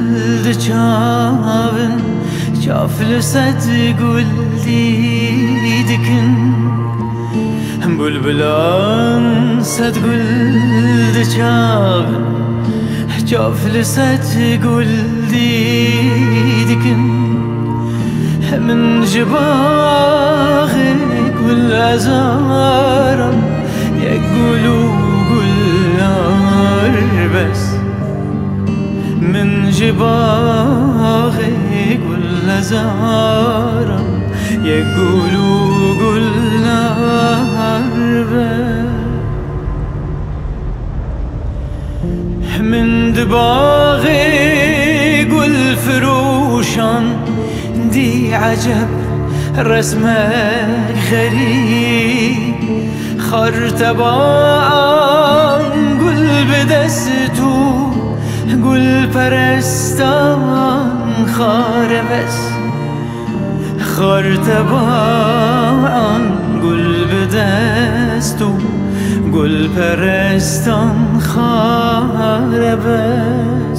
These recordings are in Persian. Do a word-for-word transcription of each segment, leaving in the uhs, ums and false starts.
çavın çaflı set gül didikin bülbülan set gül çavın çaflı set gül didikin من جباغ كل أزارا يقولوا قلار بس من جباغ كل أزارا يقولوا قلار بس من دباغ قل فروشان دي عجب رسمك غريب خرطبان قل بدستو قل پرستان خاربس خرطبان قل بدستو قل پرستان خاربس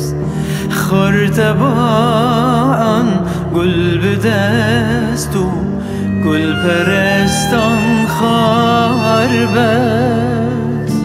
خرطبان گل به دست و گل پرستان خار بست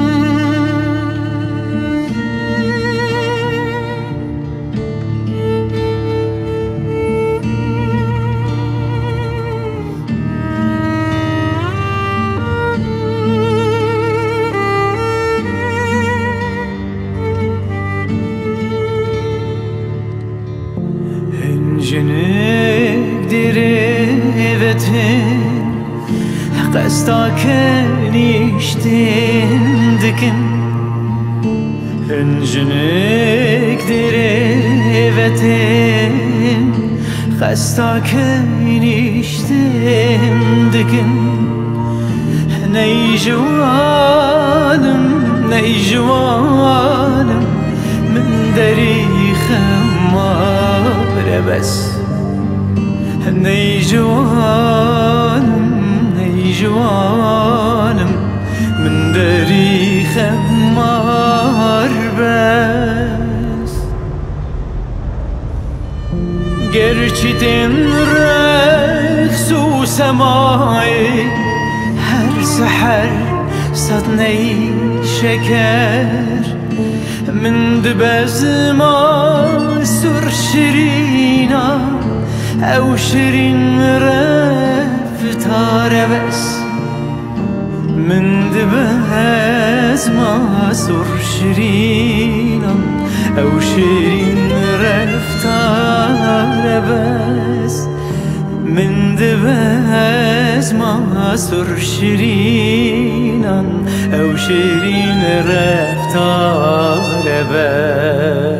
جنك ديريفتن قصدك نيشتن دكن جنك ديريفتن قصدك نيشتن دكن ني جوانم ني جوانم من دري خمار بس ني جوانم ني جوانم من دري خمار بس گرچه دن رقص و سماعي هر سحر صدني شكر من دبز ما سر شرينا او شرين رفتار بس من دبز ما سر شرينا او شرين رفتار بس من دبز ما سر شرينا او شرين رفتار بس